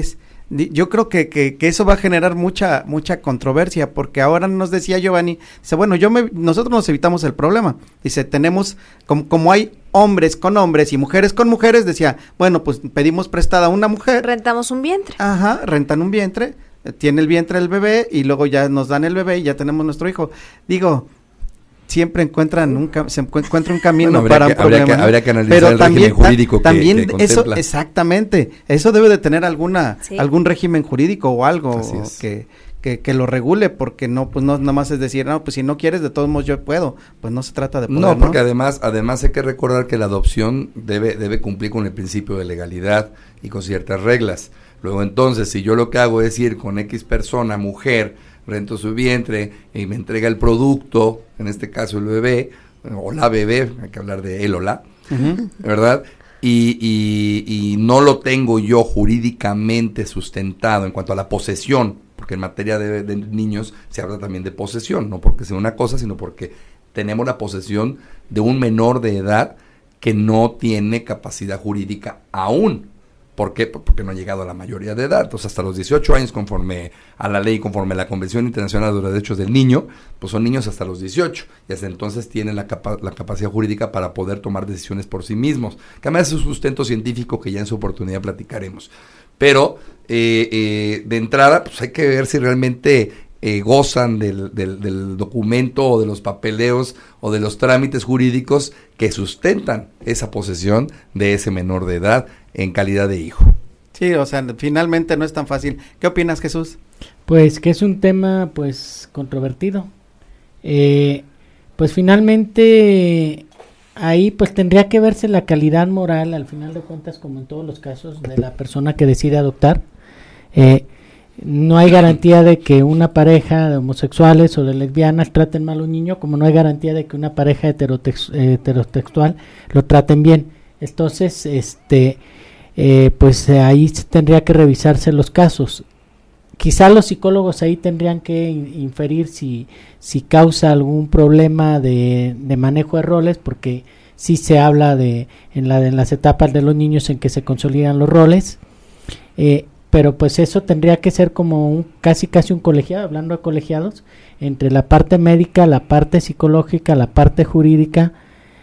yo creo que eso va a generar mucha controversia, porque ahora nos decía Giovanni, dice, bueno, nosotros nos evitamos el problema, dice, tenemos, como hay hombres con hombres y mujeres con mujeres, decía, bueno, pues pedimos prestada a una mujer. Rentamos un vientre. Ajá, rentan un vientre, tiene el vientre el bebé y luego ya nos dan el bebé y ya tenemos nuestro hijo. Digo, siempre se encuentra un camino para un problema. Habría que analizar el régimen jurídico también que eso, contempla. Exactamente, eso debe de tener algún régimen jurídico o algo que lo regule, porque no, pues no nada más es decir, no, pues si no quieres, de todos modos yo puedo, pues no se trata de poder, No, porque además hay que recordar que la adopción debe cumplir con el principio de legalidad y con ciertas reglas. Luego entonces, si yo lo que hago es ir con X persona, mujer, rento su vientre y me entrega el producto, en este caso el bebé, o la bebé, hay que hablar de él o la, ¿verdad? Y no lo tengo yo jurídicamente sustentado en cuanto a la posesión, porque en materia de niños se habla también de posesión, no porque sea una cosa, sino porque tenemos la posesión de un menor de edad que no tiene capacidad jurídica aún. ¿Por qué? Porque no ha llegado a la mayoría de edad. Entonces, hasta los 18 años, conforme a la ley, conforme a la Convención Internacional de los Derechos del Niño, pues son niños hasta los 18. Y hasta entonces tienen la capacidad jurídica para poder tomar decisiones por sí mismos. Que además es un sustento científico que ya en su oportunidad platicaremos. Pero, de entrada, pues hay que ver si realmente gozan del documento o de los papeleos o de los trámites jurídicos que sustentan esa posesión de ese menor de edad en calidad de hijo. Sí, o sea, finalmente no es tan fácil. ¿Qué opinas, Jesús? Pues que es un tema pues controvertido. Pues finalmente ahí pues tendría que verse la calidad moral, al final de cuentas, como en todos los casos, de la persona que decide adoptar. No hay garantía de que una pareja de homosexuales o de lesbianas traten mal a un niño, como no hay garantía de que una pareja heterosexual lo traten bien. Entonces, pues ahí tendría que revisarse los casos. Quizá los psicólogos ahí tendrían que inferir si causa algún problema de manejo de roles, porque sí se habla en las etapas de los niños en que se consolidan los roles. Pero pues eso tendría que ser como casi un colegiado, hablando de colegiados, entre la parte médica, la parte psicológica, la parte jurídica,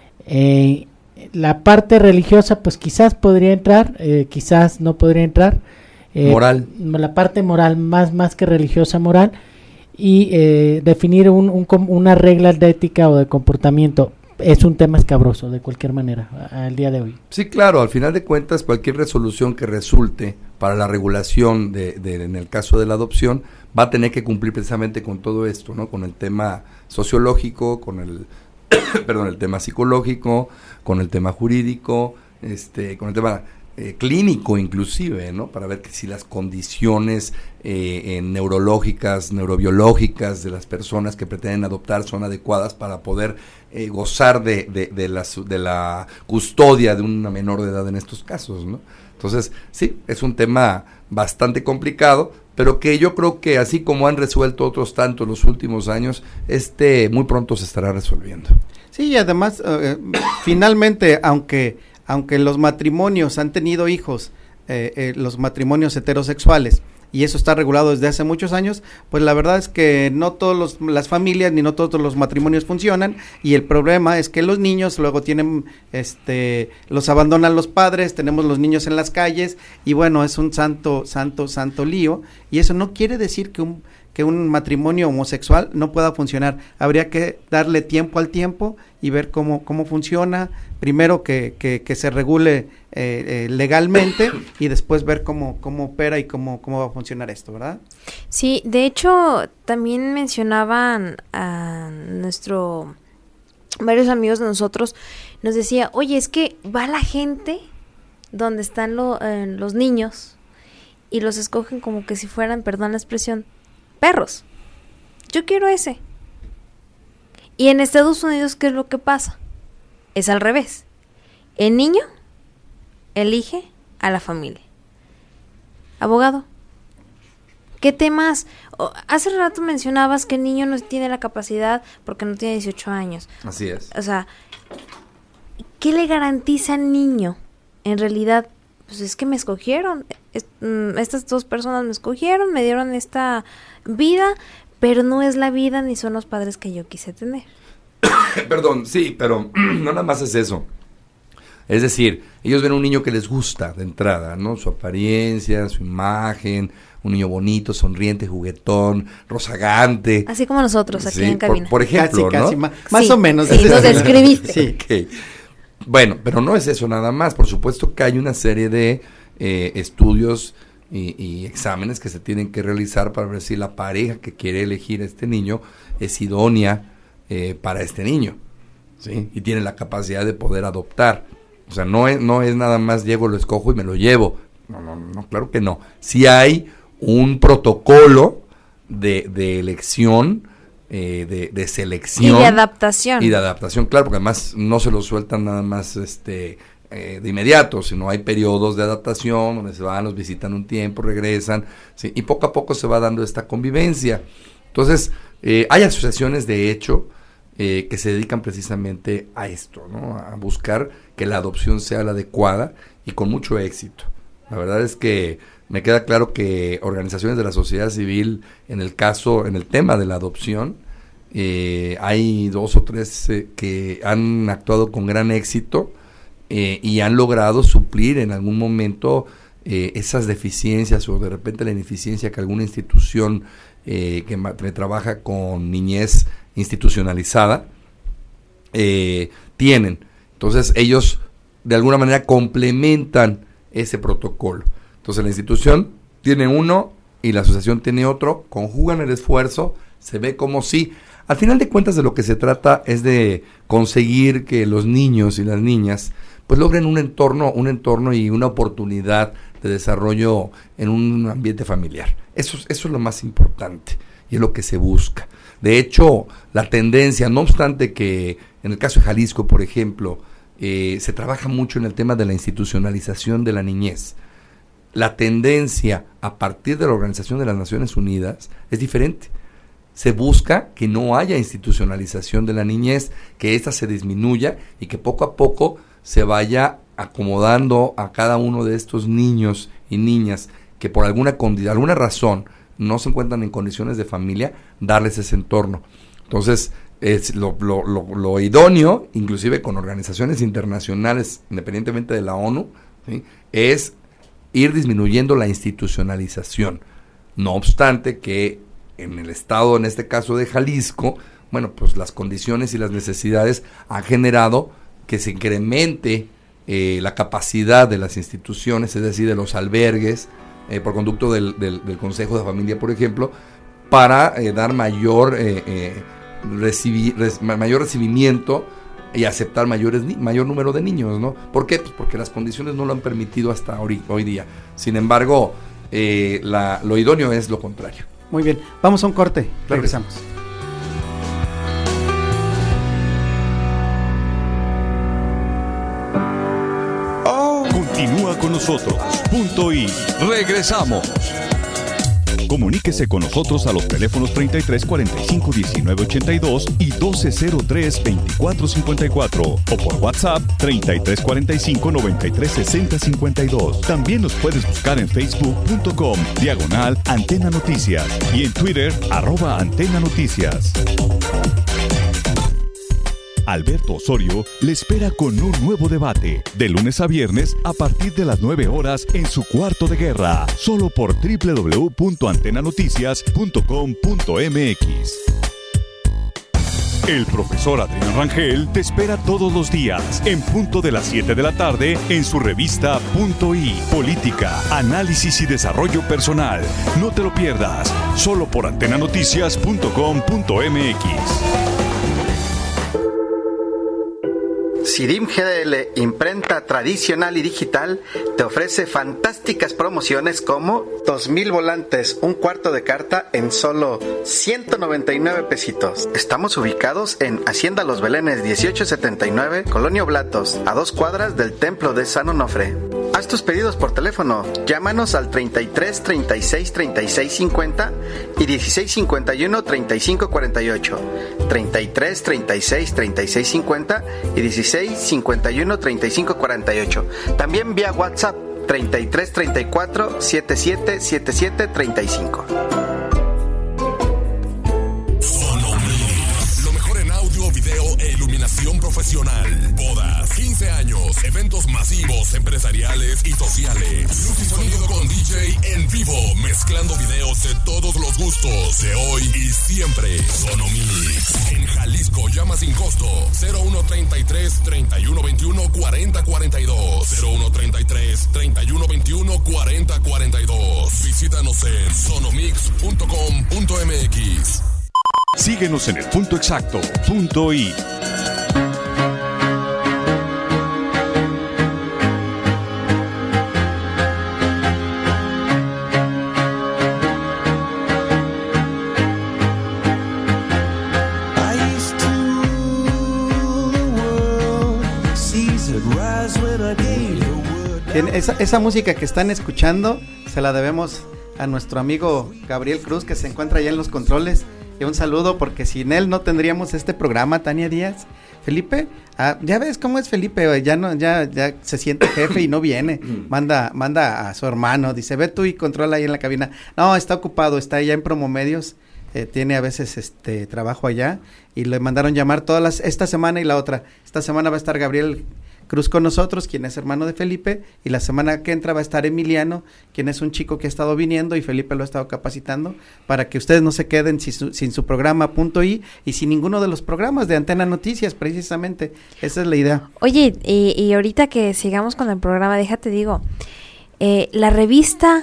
la parte religiosa pues quizás podría entrar, quizás no podría entrar, moral, la parte moral más que religiosa, moral, y definir unas reglas de ética o de comportamiento. Es un tema escabroso de cualquier manera al día de hoy. Sí, claro, al final de cuentas cualquier resolución que resulte para la regulación en el caso de la adopción va a tener que cumplir precisamente con todo esto, ¿no? Con el tema sociológico, con el el tema psicológico, con el tema jurídico, con el tema clínico inclusive, ¿no? Para ver que si las condiciones neurológicas, neurobiológicas de las personas que pretenden adoptar son adecuadas para poder gozar de la custodia de una menor de edad en estos casos, ¿no? Entonces, sí, es un tema bastante complicado, pero que yo creo que así como han resuelto otros tantos en los últimos años, muy pronto se estará resolviendo. Sí, y además, finalmente, aunque los matrimonios han tenido hijos, los matrimonios heterosexuales, y eso está regulado desde hace muchos años, pues la verdad es que no todas las familias ni no todos los matrimonios funcionan, y el problema es que los niños luego tienen, los abandonan los padres, tenemos los niños en las calles, y bueno, es un santo lío, y eso no quiere decir que un matrimonio homosexual no pueda funcionar. Habría que darle tiempo al tiempo y ver cómo funciona, primero que se regule legalmente y después ver cómo opera y cómo va a funcionar esto, ¿verdad? Sí, de hecho también mencionaban a varios amigos de nosotros, nos decía, oye, es que va la gente donde están los niños y los escogen como que si fueran, perdón la expresión, perros. Yo quiero ese. Y en Estados Unidos, ¿qué es lo que pasa? Es al revés. El niño elige a la familia. Abogado, ¿qué temas? Hace rato mencionabas que el niño no tiene la capacidad porque no tiene 18 años. Así es. O sea, ¿qué le garantiza al niño en realidad pues es que me escogieron, estas 2 personas me escogieron, me dieron esta vida, pero no es la vida ni son los padres que yo quise tener. Perdón, sí, pero no nada más es eso. Es decir, ellos ven un niño que les gusta de entrada, ¿no? Su apariencia, su imagen, un niño bonito, sonriente, juguetón, rozagante. Así como nosotros aquí sí, en cabina. Por ejemplo, casi, ¿no? Más sí, o menos. Sí, lo describiste. Sí. Okay. Bueno, pero no es eso nada más. Por supuesto que hay una serie de estudios y exámenes que se tienen que realizar para ver si la pareja que quiere elegir a este niño es idónea para este niño, ¿sí? Y tiene la capacidad de poder adoptar. O sea, no es nada más llego, lo escojo y me lo llevo. No, claro que no. Sí hay un protocolo de elección, de selección. Y de adaptación. Y de adaptación, claro, porque además no se lo sueltan nada más de inmediato, sino hay periodos de adaptación donde se van, los visitan un tiempo, regresan, ¿sí? Y poco a poco se va dando esta convivencia. Entonces, hay asociaciones de hecho que se dedican precisamente a esto, ¿no? A buscar que la adopción sea la adecuada y con mucho éxito. La verdad es que me queda claro que organizaciones de la sociedad civil, en el tema de la adopción, hay 2 o 3 que han actuado con gran éxito y han logrado suplir en algún momento esas deficiencias o de repente la ineficiencia que alguna institución que trabaja con niñez institucionalizada tienen. Entonces ellos de alguna manera complementan ese protocolo. Entonces la institución tiene uno y la asociación tiene otro, conjugan el esfuerzo, se ve como sí. Al final de cuentas de lo que se trata es de conseguir que los niños y las niñas pues logren un entorno y una oportunidad de desarrollo en un ambiente familiar. Eso es lo más importante y es lo que se busca. De hecho, la tendencia, no obstante que en el caso de Jalisco, por ejemplo, se trabaja mucho en el tema de la institucionalización de la niñez. La tendencia a partir de la Organización de las Naciones Unidas es diferente. Se busca que no haya institucionalización de la niñez, que ésta se disminuya y que poco a poco se vaya acomodando a cada uno de estos niños y niñas que por alguna razón no se encuentran en condiciones de familia, darles ese entorno. Entonces, es lo idóneo, inclusive con organizaciones internacionales, independientemente de la ONU, ¿sí?, es ir disminuyendo la institucionalización. No obstante que en el estado, en este caso de Jalisco, bueno, pues las condiciones y las necesidades han generado que se incremente la capacidad de las instituciones, es decir, de los albergues, por conducto del Consejo de Familia, por ejemplo, para dar mayor recibimiento y aceptar mayor número de niños, ¿no? ¿Por qué? Pues porque las condiciones no lo han permitido hasta hoy día. Sin embargo, lo idóneo es lo contrario. Muy bien, vamos a un corte, Claro. regresamos. Continúa con nosotros. Punto y regresamos. Comuníquese con nosotros a los teléfonos 33 45 19 82 y 1203 24 54 o por WhatsApp 33 45 93 60 52. También nos puedes buscar en facebook.com/Antena Noticias y en Twitter @Antena Noticias. Alberto Osorio le espera con un nuevo debate, de lunes a viernes a partir de las 9 horas en su cuarto de guerra, solo por www.antenanoticias.com.mx. El profesor Adrián Rangel te espera todos los días, en punto de las 7 de la tarde, en su revista Punto I, Política, Análisis y Desarrollo Personal. No te lo pierdas, solo por antenanoticias.com.mx. Sidim GDL, imprenta tradicional y digital, te ofrece fantásticas promociones como 2,000 volantes, un cuarto de carta en solo 199 pesitos. Estamos ubicados en Hacienda Los Belénes 1879, Colonia Oblatos, a 2 cuadras del Templo de San Onofre. Haz tus pedidos por teléfono, llámanos al 33 36 36 50 y 16 51 35 48, 33 36 36 50 y 16 51 35 48. También vía WhatsApp 33 34 77 77 35. Sonomix, lo mejor en audio, video e iluminación profesional. Bodas, 15 años, eventos masivos, empresariales y sociales. Luz y sonido con DJ en vivo, mezclando videos de todos los gustos, de hoy y siempre. Sonomix, en Jalisco, llama sin costo. 0133 3121 4042. 0133 3121 4042. Visítanos en sonomix.com.mx. Síguenos en el punto exacto, punto I. I used to rule the world, seas would rise when I gave the word. Bien, esa música que están escuchando se la debemos a nuestro amigo Gabriel Cruz, que se encuentra allá en los controles. Y un saludo, porque sin él no tendríamos este programa. Tania Díaz. Felipe, ya ves cómo es Felipe, ya se siente jefe y no viene. Manda a su hermano, dice, ve tú y controla ahí en la cabina. No, está ocupado, está allá en Promomedios. Tiene a veces trabajo allá y le mandaron llamar esta semana y la otra. Esta semana va a estar Gabriel Cruz con nosotros, quien es hermano de Felipe, y la semana que entra va a estar Emiliano, quien es un chico que ha estado viniendo y Felipe lo ha estado capacitando para que ustedes no se queden sin su programa .i y sin ninguno de los programas de Antena Noticias, precisamente. Esa es la idea. Oye, y ahorita que sigamos con el programa, déjate digo, la revista...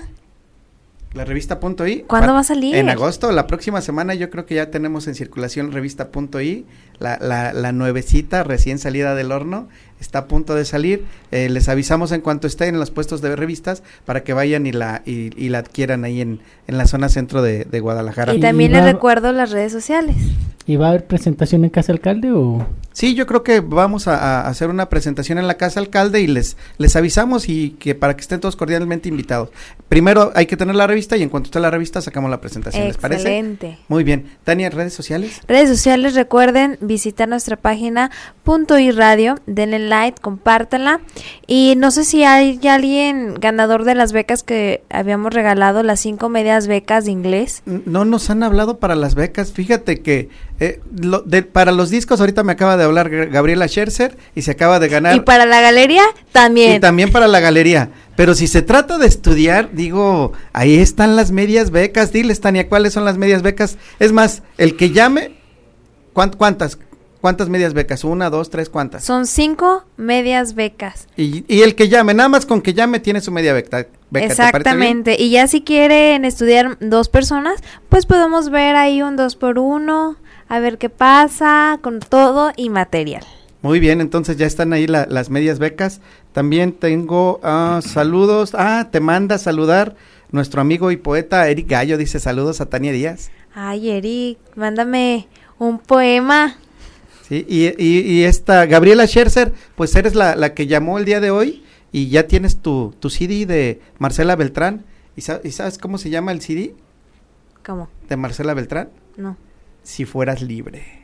La revista.i. ¿Cuándo va a salir? En agosto, la próxima semana yo creo que ya tenemos en circulación revista.i, la nuevecita recién salida del horno, está a punto de salir. Les avisamos en cuanto esté en los puestos de revistas para que vayan y la adquieran ahí en la zona centro de Guadalajara. Y también les recuerdo las redes sociales. ¿Y va a haber presentación en Casa Alcalde o...? Sí, yo creo que vamos a hacer una presentación en la Casa Alcalde y les avisamos y que para que estén todos cordialmente invitados. Primero hay que tener la revista y en cuanto esté la revista sacamos la presentación. ¿Les parece? Excelente. Muy bien. Tania, ¿redes sociales? Redes sociales, recuerden visitar nuestra página .i radio, denle like, compártanla. Y no sé si hay alguien ganador de las becas que habíamos regalado, las 5 medias becas de inglés. No nos han hablado para las becas. Fíjate que para los discos ahorita me acaba de hablar Gabriela Scherzer y se acaba de ganar. Y para la galería también. Y también para la galería. Pero si se trata de estudiar, digo, ahí están las medias becas. Diles, Tania, ¿cuáles son las medias becas? Es más, el que llame, ¿cuántas medias becas? 1, 2, 3, ¿cuántas? Son 5 medias becas. Y el que llame, nada más con que llame tiene su media beca. Exactamente. Y ya si quieren estudiar 2 personas, pues podemos ver ahí un 2x1, a ver qué pasa con todo y material. Muy bien, entonces ya están ahí las medias becas. También tengo saludos. Te manda a saludar nuestro amigo y poeta Eric Gallo, dice saludos a Tania Díaz. Ay, Eric, mándame un poema. Sí, y esta Gabriela Scherzer, pues eres la que llamó el día de hoy y ya tienes tu CD de Marcela Beltrán. ¿Y sabes cómo se llama el CD? ¿Cómo? ¿De Marcela Beltrán? No. Si fueras libre.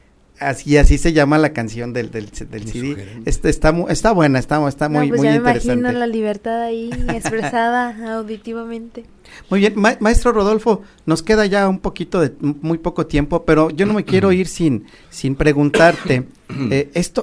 Así se llama la canción del CD. Está buena, está muy, pues muy ya interesante. Me imagino la libertad ahí expresada auditivamente. Muy bien, maestro Rodolfo, nos queda ya muy poco tiempo, pero yo no me quiero ir sin preguntarte esto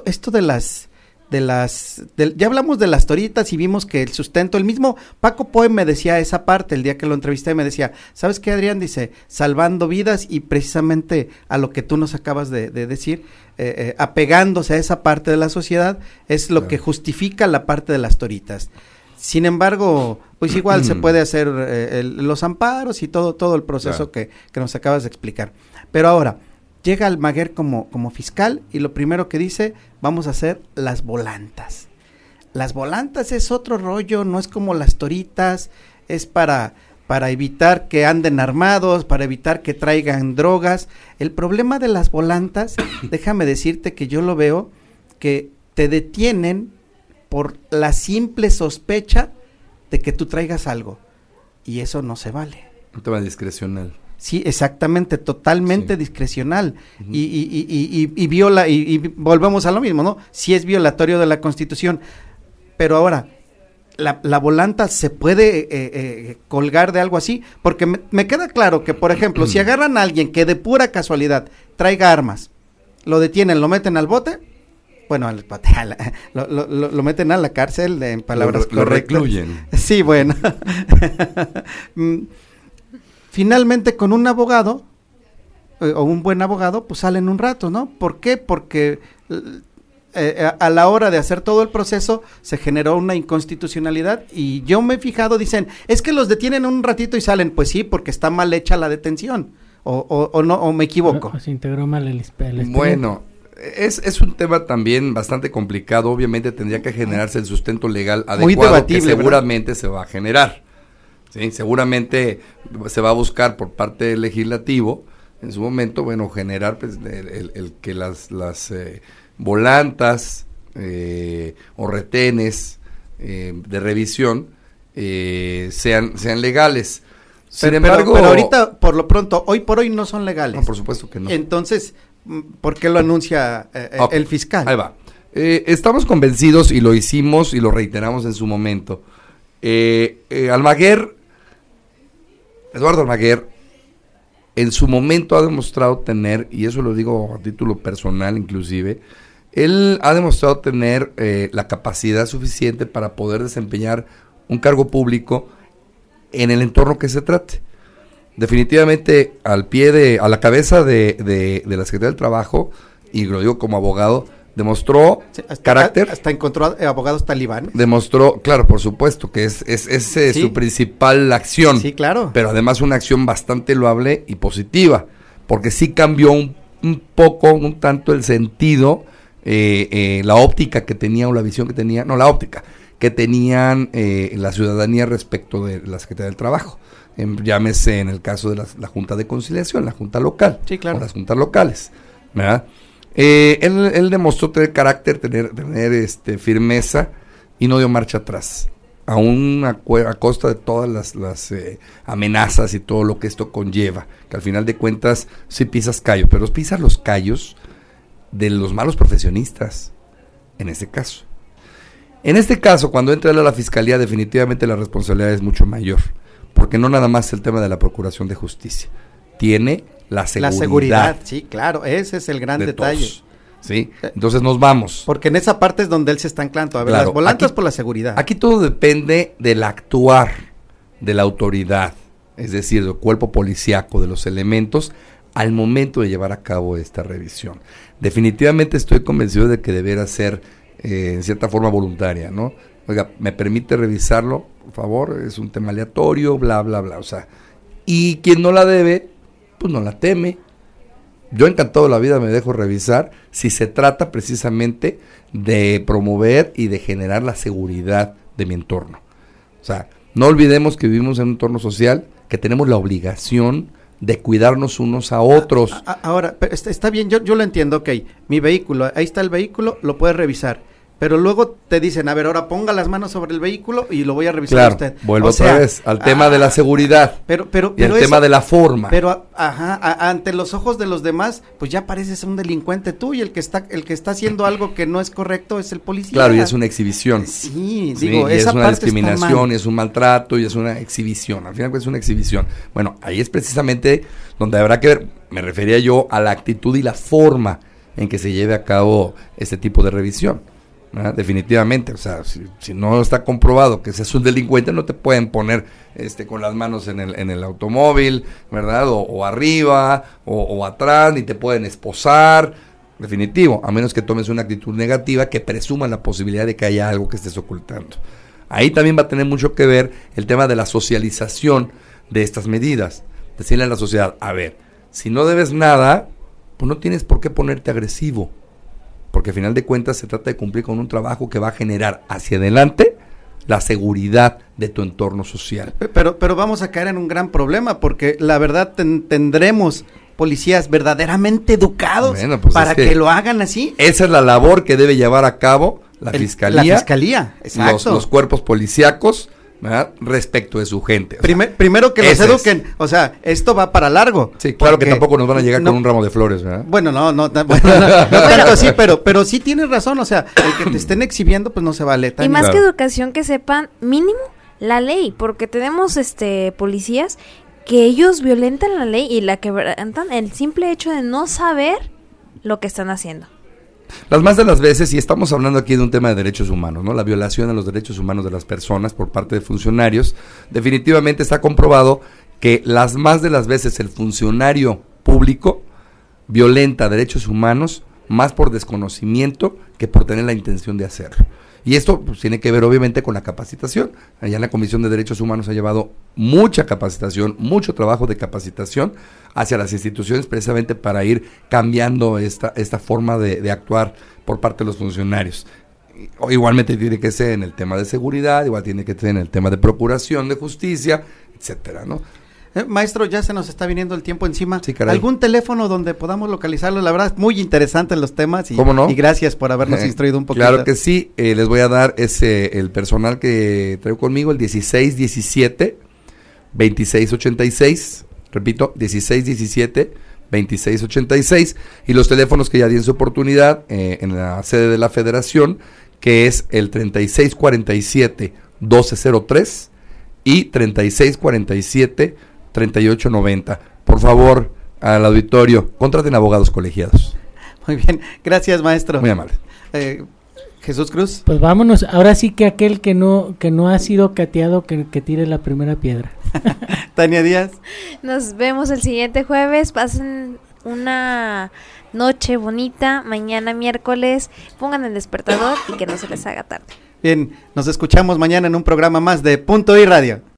ya hablamos de las toritas y vimos que el sustento, el mismo Paco Poe me decía esa parte el día que lo entrevisté, me decía, ¿sabes qué, Adrián? Dice, salvando vidas, y precisamente a lo que tú nos acabas de decir, apegándose a esa parte de la sociedad, es lo que justifica la parte de las toritas. Sin embargo, pues igual se puede hacer los amparos y todo el proceso que nos acabas de explicar. Pero ahora, llega Almaguer como fiscal y lo primero que dice, vamos a hacer las volantas. Las volantas es otro rollo, no es como las toritas, es para evitar que anden armados, para evitar que traigan drogas. El problema de las volantas, déjame decirte que yo lo veo, que te detienen por la simple sospecha de que tú traigas algo, y eso no se vale. Un tema discrecional. Sí, exactamente, totalmente discrecional, y viola, y volvemos a lo mismo, ¿no? Sí es violatorio de la Constitución, pero ahora, la volanta se puede colgar de algo así, porque me queda claro que, por ejemplo, si agarran a alguien que de pura casualidad traiga armas, lo detienen, lo meten al bote, bueno, lo meten a la cárcel, en palabras lo correctas. recluyen. Sí, bueno. Finalmente, con un abogado, o un buen abogado, pues salen un rato, ¿no? ¿Por qué? Porque a la hora de hacer todo el proceso se generó una inconstitucionalidad, y yo me he fijado, dicen, es que los detienen un ratito y salen. Pues sí, porque está mal hecha la detención, o no, o me equivoco. Se integró mal el expediente. Bueno, es un tema también bastante complicado. Obviamente tendría que generarse el sustento legal adecuado, debatible, que seguramente se va a generar. ¿Sí? Seguramente se va a buscar por parte del legislativo en su momento, bueno, generar pues, el que las volantas o retenes de revisión sean legales. Sin embargo, pero ahorita, por lo pronto, hoy por hoy no son legales. No, por supuesto que no. Entonces, ¿por qué lo anuncia el fiscal? Ahí va. Estamos convencidos, y lo hicimos y lo reiteramos en su momento. Eduardo Almaguer, en su momento ha demostrado tener, y eso lo digo a título personal inclusive, él ha demostrado tener la capacidad suficiente para poder desempeñar un cargo público en el entorno que se trate. Definitivamente a la cabeza de la Secretaría del Trabajo, y lo digo como abogado, demostró carácter. Hasta encontró abogados talibanes. Demostró, claro, por supuesto, que es Sí. su principal acción. Sí, claro. Pero además una acción bastante loable y positiva, porque sí cambió un tanto el sentido, la óptica que tenía, o la visión que tenía, no, la óptica que tenían la ciudadanía respecto de la Secretaría del Trabajo. Llámese en el caso de la Junta de Conciliación, la Junta Local, sí, claro, o las juntas locales, ¿verdad? Él demostró tener carácter, tener firmeza, y no dio marcha atrás, aún a costa de todas las amenazas y todo lo que esto conlleva, que al final de cuentas sí pisas callo, pero pisas los callos de los malos profesionistas, en este caso. En este caso, cuando entra él a la fiscalía, definitivamente la responsabilidad es mucho mayor, porque no nada más el tema de la procuración de justicia, tiene la seguridad, sí, claro, ese es el gran detalle. Todos, ¿sí? Entonces nos vamos. Porque en esa parte es donde él se está anclando. A ver, claro, las volantas aquí, por la seguridad. Aquí todo depende del actuar de la autoridad, es decir, del cuerpo policíaco, de los elementos, al momento de llevar a cabo esta revisión. Definitivamente estoy convencido de que deberá ser, en cierta forma, voluntaria, ¿no? Oiga, ¿me permite revisarlo? Por favor, es un tema aleatorio, bla, bla, bla. O sea, y quien no la debe, pues no la teme. Yo encantado de la vida me dejo revisar si se trata precisamente de promover y de generar la seguridad de mi entorno. O sea, no olvidemos que vivimos en un entorno social, que tenemos la obligación de cuidarnos unos a otros. Ahora, pero está bien, yo lo entiendo, ok, mi vehículo, ahí está el vehículo, lo puedes revisar. Pero luego te dicen, a ver, ahora ponga las manos sobre el vehículo y lo voy a revisar claro, usted. Vuelvo otra vez al tema de la seguridad y el tema de la forma. Pero, ante los ojos de los demás, pues ya pareces un delincuente tú, y el que está haciendo algo que no es correcto es el policía. Claro, y es una exhibición. Sí, digo, y esa es una parte discriminación, y es un maltrato, y es una exhibición. Al final es una exhibición. Bueno, ahí es precisamente donde habrá que ver, me refería yo a la actitud y la forma en que se lleve a cabo este tipo de revisión. Definitivamente, o sea, si no está comprobado que seas un delincuente, no te pueden poner con las manos en el automóvil, ¿verdad? O arriba, o atrás, ni te pueden esposar, definitivo, a menos que tomes una actitud negativa que presuma la posibilidad de que haya algo que estés ocultando. Ahí también va a tener mucho que ver el tema de la socialización de estas medidas. Decirle a la sociedad, a ver, si no debes nada, pues no tienes por qué ponerte agresivo, porque al final de cuentas se trata de cumplir con un trabajo que va a generar hacia adelante la seguridad de tu entorno social. Pero vamos a caer en un gran problema, porque la verdad tendremos policías verdaderamente educados para que lo hagan así. Esa es la labor que debe llevar a cabo la fiscalía. La fiscalía, exacto. Los cuerpos policíacos, ¿verdad? Respecto de su gente. O sea, Primero que los ese es. eduquen, o sea, esto va para largo. Sí, claro que porque tampoco nos van a llegar no- con un ramo de flores, ¿verdad? Bueno, no tanto así, pero sí tienes razón, o sea, el que te estén exhibiendo, pues no se vale. Y Tania. más Claro. que educación, que sepan mínimo la ley, porque tenemos policías que ellos violentan la ley y la quebrantan el simple hecho de no saber lo que están haciendo. Las más de las veces, y estamos hablando aquí de un tema de derechos humanos, ¿no? La violación a los derechos humanos de las personas por parte de funcionarios, definitivamente está comprobado que las más de las veces el funcionario público violenta derechos humanos más por desconocimiento que por tener la intención de hacerlo. Y esto pues, tiene que ver obviamente con la capacitación. Allá en la Comisión de Derechos Humanos ha llevado mucha capacitación, mucho trabajo de capacitación hacia las instituciones precisamente para ir cambiando esta forma de actuar por parte de los funcionarios. Igualmente tiene que ser en el tema de seguridad, igual tiene que ser en el tema de procuración de justicia, etcétera, ¿no? Maestro, ya se nos está viniendo el tiempo encima. Sí, caray. ¿Algún teléfono donde podamos localizarlo? La verdad, muy interesantes los temas y, ¿Cómo no? y gracias por habernos instruido un poquito. Claro que sí, les voy a dar el personal que traigo conmigo, el 1617-2686, repito, 1617-2686, y los teléfonos que ya di en su oportunidad en la sede de la Federación, que es el 3647-1203 y 3647-3890. Por favor, al auditorio, contraten abogados colegiados. Muy bien, gracias maestro. Muy amable. Jesús Cruz. Pues vámonos, ahora sí que aquel que no ha sido cateado, que tire la primera piedra. Tania Díaz. Nos vemos el siguiente jueves. Pasen una noche bonita. Mañana miércoles pongan el despertador y que no se les haga tarde. Bien, nos escuchamos mañana en un programa más de Punto y Radio.